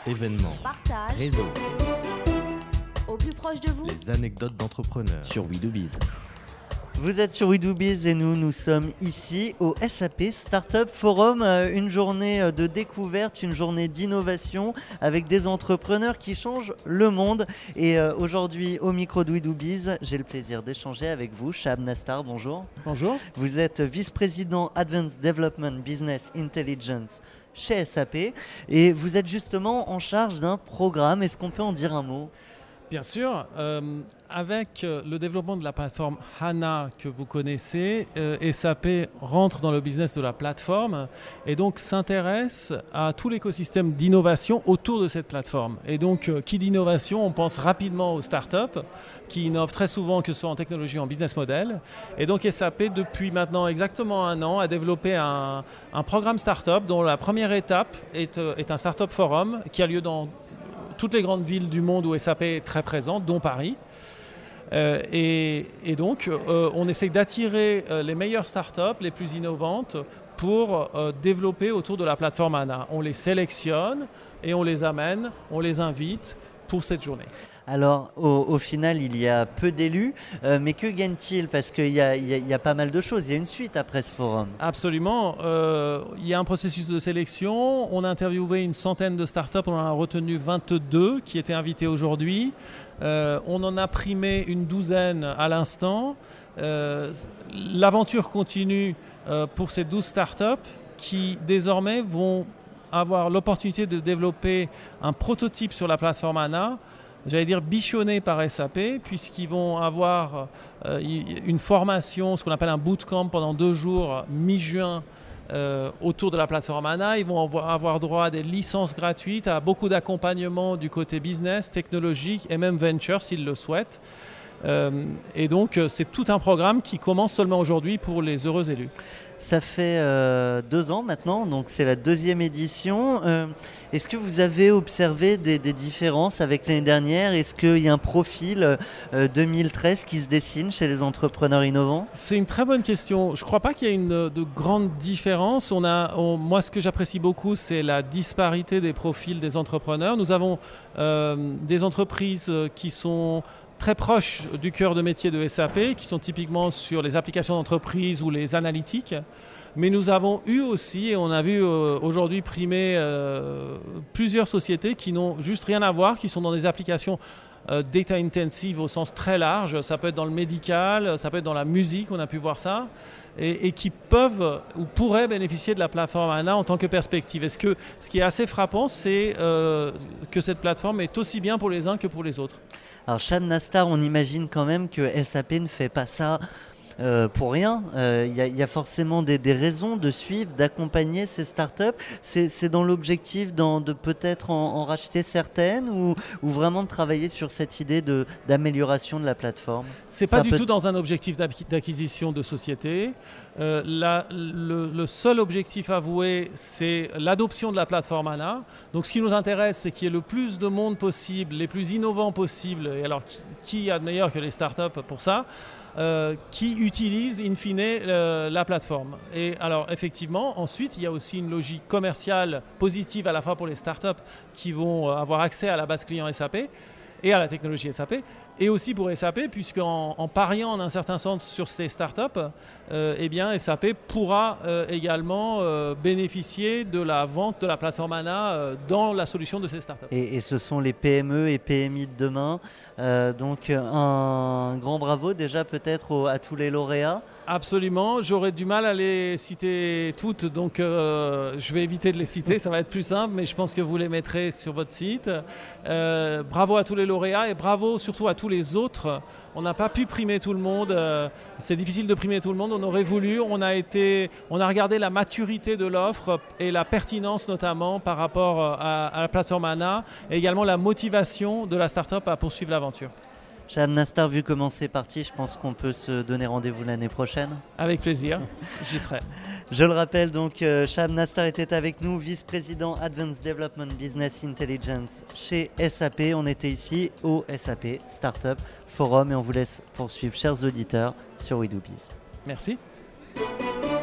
Événements, partage, réseau, au plus proche de vous. les anecdotes d'entrepreneurs sur We Do Biz. Vous êtes sur We Do Biz et nous sommes ici au SAP Startup Forum, une journée de découverte, une journée d'innovation avec des entrepreneurs qui changent le monde. Et aujourd'hui, au micro de We Do Biz, j'ai le plaisir d'échanger avec vous. Shahab Nastar, bonjour. Bonjour. Vous êtes vice-président Advanced Development Business Intelligence chez SAP et vous êtes justement en charge d'un programme. Est-ce qu'on peut en dire un mot ? Bien sûr, avec le développement de la plateforme HANA que vous connaissez, SAP rentre dans le business de la plateforme et donc s'intéresse à tout l'écosystème d'innovation autour de cette plateforme. Et donc, qui dit innovation, on pense rapidement aux startups qui innovent très souvent, que ce soit en technologie ou en business model. Et donc, SAP, depuis maintenant exactement 1 an, a développé un programme startup dont la première étape est un startup forum qui a lieu dans toutes les grandes villes du monde où SAP est très présent, dont Paris. Et donc, on essaie d'attirer les meilleures startups, les plus innovantes, pour développer autour de la plateforme HANA. On les sélectionne et on les amène, on les invite pour cette journée. Alors, au final, il y a peu d'élus, mais que gagne-t-il ? Parce qu'il y a pas mal de choses, il y a une suite après ce forum. Absolument. Il y a un processus de sélection. On a interviewé une centaine de startups, on en a retenu 22 qui étaient invités aujourd'hui. On en a primé une douzaine à l'instant. L'aventure continue pour ces 12 startups qui désormais vont avoir l'opportunité de développer un prototype sur la plateforme HANA, j'allais dire bichonné par SAP, puisqu'ils vont avoir une formation, ce qu'on appelle un bootcamp pendant 2 jours, mi-juin, autour de la plateforme HANA. Ils vont avoir droit à des licences gratuites, à beaucoup d'accompagnement du côté business, technologique et même venture s'ils le souhaitent. Et donc, c'est tout un programme qui commence seulement aujourd'hui pour les heureux élus. Ça fait 2 ans maintenant, donc c'est la 2e édition. Est-ce que vous avez observé des différences avec l'année dernière ? Est-ce qu'il y a un profil 2013 qui se dessine chez les entrepreneurs innovants ? C'est une très bonne question. Je ne crois pas qu'il y ait de grandes différences. Moi, ce que j'apprécie beaucoup, c'est la disparité des profils des entrepreneurs. Nous avons des entreprises qui sont très proches du cœur de métier de SAP, qui sont typiquement sur les applications d'entreprise ou les analytiques. Mais nous avons eu aussi, et on a vu aujourd'hui primer plusieurs sociétés qui n'ont juste rien à voir, qui sont dans des applications data intensive au sens très large. Ça peut être dans le médical, ça peut être dans la musique, on a pu voir ça, et qui peuvent ou pourraient bénéficier de la plateforme HANA en tant que perspective. Ce qui est assez frappant, c'est que cette plateforme est aussi bien pour les uns que pour les autres. Alors, Shahab Nastar, on imagine quand même que SAP ne fait pas ça pour rien. Il y a forcément des raisons de suivre, d'accompagner ces startups. C'est dans l'objectif de peut-être en racheter certaines ou vraiment de travailler sur cette idée d'amélioration de la plateforme ? C'est pas du tout dans un objectif d'acquisition de société. Le seul objectif avoué, c'est l'adoption de la plateforme HANA. Donc ce qui nous intéresse, c'est qu'il y ait le plus de monde possible, les plus innovants possibles. Et alors, qui a de meilleur que les startups pour ça ? Qui utilisent in fine la plateforme. Et alors effectivement, ensuite, il y a aussi une logique commerciale positive à la fois pour les startups qui vont avoir accès à la base client SAP et à la technologie SAP, et aussi pour SAP, puisqu'en pariant en un certain sens sur ces startups, eh bien SAP pourra également bénéficier de la vente de la plateforme HANA dans la solution de ces startups. Et ce sont les PME et PMI de demain. Donc un grand bravo déjà peut-être à tous les lauréats. Absolument, j'aurais du mal à les citer toutes, donc je vais éviter de les citer, ça va être plus simple, mais je pense que vous les mettrez sur votre site. Bravo à tous les lauréats et bravo surtout à tous les autres. On n'a pas pu primer tout le monde, c'est difficile de primer tout le monde, on aurait voulu, on a regardé la maturité de l'offre et la pertinence notamment par rapport à la plateforme HANA et également la motivation de la start-up à poursuivre l'aventure. Shahab Nastar, vu comment c'est parti, je pense qu'on peut se donner rendez-vous l'année prochaine. Avec plaisir, j'y serai. Je le rappelle, donc Shahab Nastar était avec nous, vice-président Advanced Development Business Intelligence chez SAP. On était ici au SAP Startup Forum et on vous laisse poursuivre, chers auditeurs, sur We Do Biz. Merci.